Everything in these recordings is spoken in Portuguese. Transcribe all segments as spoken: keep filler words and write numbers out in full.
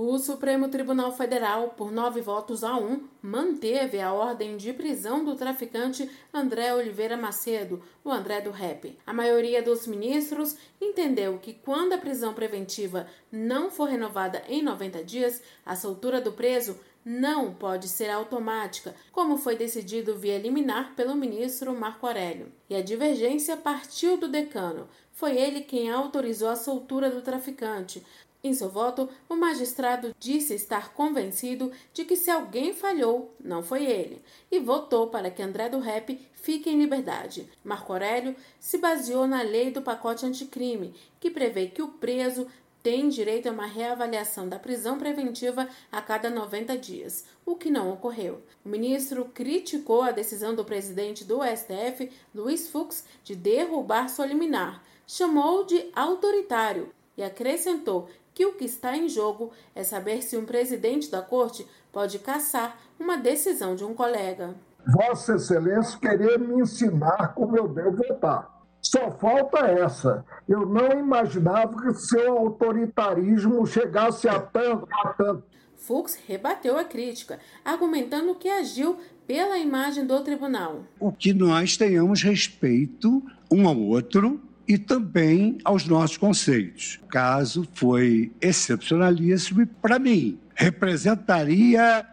O Supremo Tribunal Federal, por nove votos a um, manteve a ordem de prisão do traficante André Oliveira Macedo, o André do Rap. A maioria dos ministros entendeu que quando a prisão preventiva não for renovada em noventa dias, a soltura do preso não pode ser automática, como foi decidido via liminar pelo ministro Marco Aurélio. E a divergência partiu do decano. Foi ele quem autorizou a soltura do traficante. Em seu voto, o magistrado disse estar convencido de que se alguém falhou, não foi ele, e votou para que André do Rap fique em liberdade. Marco Aurélio se baseou na lei do pacote anticrime, que prevê que o preso tem direito a uma reavaliação da prisão preventiva a cada noventa dias, o que não ocorreu. O ministro criticou a decisão do presidente do S T F, Luiz Fux, de derrubar sua liminar, chamou de autoritário e acrescentou que o que está em jogo é saber se um presidente da corte pode cassar uma decisão de um colega. Vossa Excelência querer me ensinar como eu devo votar. Só falta essa. Eu não imaginava que seu autoritarismo chegasse a tanto, a tanto. Fux rebateu a crítica, argumentando que agiu pela imagem do tribunal. O que nós tenhamos respeito um ao outro e também aos nossos conceitos. O caso foi excepcionalíssimo e, para mim, representaria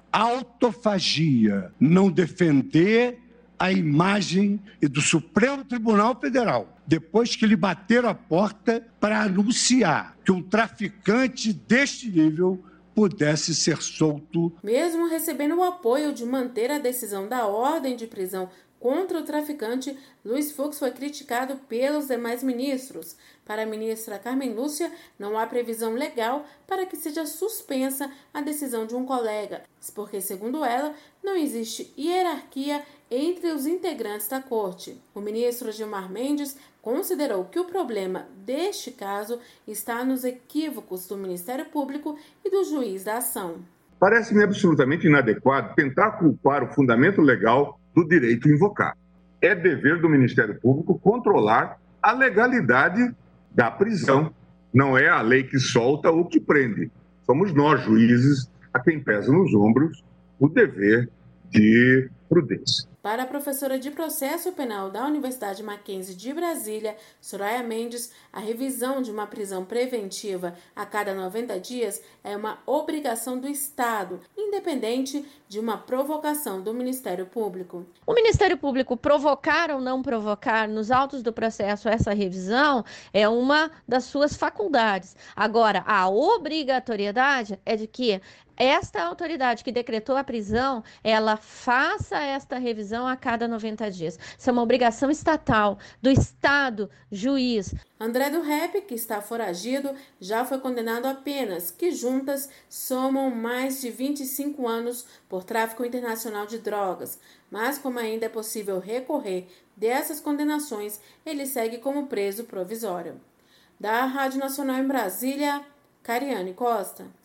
autofagia, não defender a imagem do Supremo Tribunal Federal, depois que lhe bateram a porta para anunciar que um traficante deste nível pudesse ser solto. Mesmo recebendo o apoio de manter a decisão da ordem de prisão contra o traficante, Luiz Fux foi criticado pelos demais ministros. Para a ministra Carmen Lúcia, não há previsão legal para que seja suspensa a decisão de um colega, porque, segundo ela, não existe hierarquia entre os integrantes da corte. O ministro Gilmar Mendes considerou que o problema deste caso está nos equívocos do Ministério Público e do juiz da ação. Parece-me absolutamente inadequado tentar culpar o fundamento legal do direito a invocar. É dever do Ministério Público controlar a legalidade da prisão. Não é a lei que solta ou que prende. Somos nós, juízes, a quem pesa nos ombros o dever de prudência. Para a professora de Processo Penal da Universidade Mackenzie de Brasília, Soraya Mendes, a revisão de uma prisão preventiva a cada noventa dias é uma obrigação do Estado, independente de uma provocação do Ministério Público. O Ministério Público provocar ou não provocar nos autos do processo essa revisão é uma das suas faculdades. Agora, a obrigatoriedade é de que esta autoridade que decretou a prisão, ela faça esta revisão a cada noventa dias. Isso é uma obrigação estatal, do Estado, juiz. André do Rap, que está foragido, já foi condenado a penas que juntas somam mais de vinte e cinco anos por tráfico internacional de drogas. Mas como ainda é possível recorrer dessas condenações, ele segue como preso provisório. Da Rádio Nacional em Brasília, Cariane Costa.